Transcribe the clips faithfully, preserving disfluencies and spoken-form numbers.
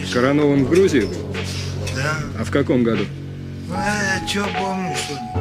Коронован в Грузии был? Да. А в каком году? Ну, я что помню, что ли?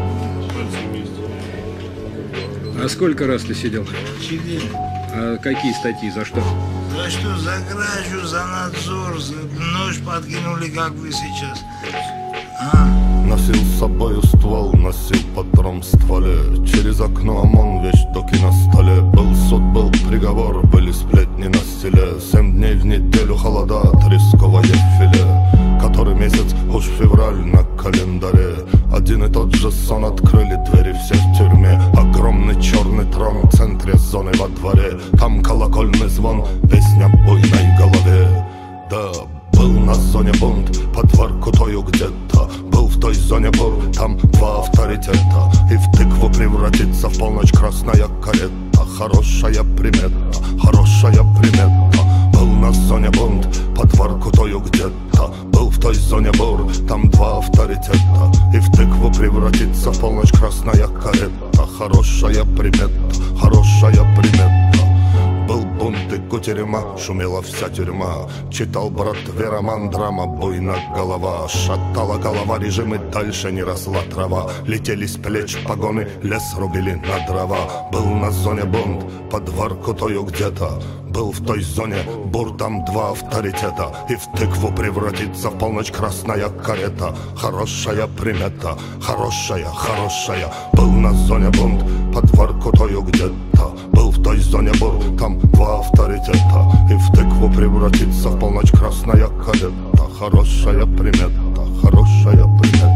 А сколько раз ты сидел? Четыре. А какие статьи, за что? За что? За кражу, за надзор, за нож подкинули, как вы сейчас. А? Носил с собою ствол, носил патрон в стволе. Через окно ОМОН, вещдоки на столе. Был суд, был приговор, были сплетни на стиле. Семь дней в неделю холода, тресковое филе. Который месяц, уж февраль на календаре. Один и тот же сон, открыли двери все в тюрьме. Огромный черный трон в центре зоны во дворе. Там колокольный звон, песня буйной голове. Да, был на зоне бунт, под Воркутою где-то. Был в той зоне бур, там два авторитета. И в тыкву превратится в полночь красная карета. Хорошая примета, хорошая примета. Был на зоне бунт, под Воркутою где-то. Был в той зоне бур, там два авторитета. И в тыкву превратится в полночь красная карета. Хорошая примета, хорошая примета. Был бунт и кутерьма, шумела вся тюрьма. Читал братве роман, драма, буйна голова. Шатала голова, режим и дальше не росла трава. Летели с плеч погоны, лес рубили на дрова. Был на зоне бунт, под Воркутою где-то. Был в той зоне бур, там два авторитета. И в тыкву превратится в полночь красная карета. Хорошая примета, хорошая, хорошая. Был на зоне бунт, под Воркутою где-то. Был в той зоне бур, там два авторитета. И в тыкву превратится в полночь красная карета. Хорошая примета, хорошая примета.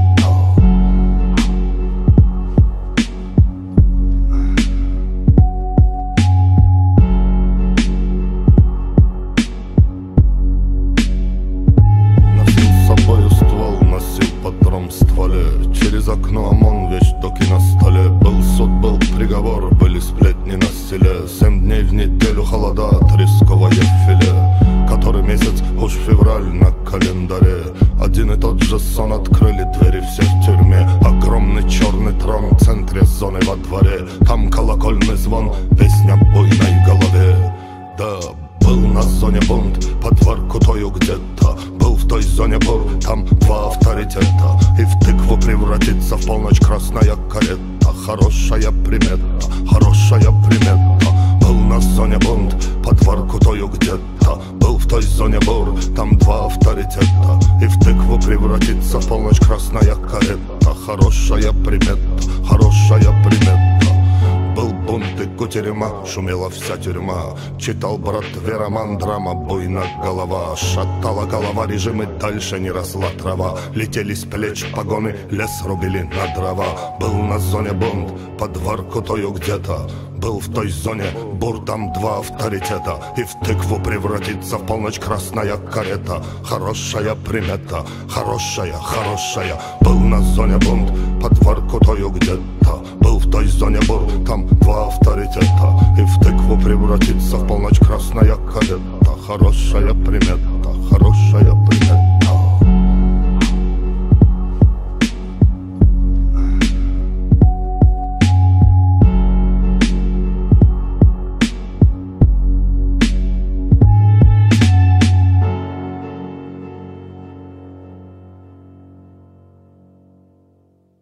Через окно ОМОН, вещдоки на столе. Был суд, был приговор, были сплетни на стиле. Семь дней в неделю холода, тресковое филе. Который месяц, уж февраль на календаре. Один и тот же сон, открыли двери все в тюрьме. Огромный черный трон в центре зоны во дворе. Там колокольный звон, песня буйной голове. Да, был на зоне бунт, под Воркутою где-то. Был в той зоне бур, там два авторитета. И в тыкву превратится в полночь красная карета. Хорошая примета, хорошая примета. Был на зоне бунт, под Воркутою где-то. Был в той зоне бур, там два авторитета. И в тыкву превратится в полночь красная карета. Хорошая примета, хорошая примета. Был бунт и кутерьма, шумела вся тюрьма. Читал братве роман, драма, буйна голова. Шатала голова, режим и дальше не росла трава. Летели с плеч погоны, лес рубили на дрова. Был на зоне бунт, под Воркутою где-то. Был в той зоне бур, там два авторитета. И в тыкву превратится в полночь красная карета. Хорошая примета, хорошая, хорошая. Был на зоне бунт, под Воркутою где-то. Был в той зоне бур, там два авторитета. И в тыкву превратится в полночь красная карета. Хорошая примета, хорошая примета.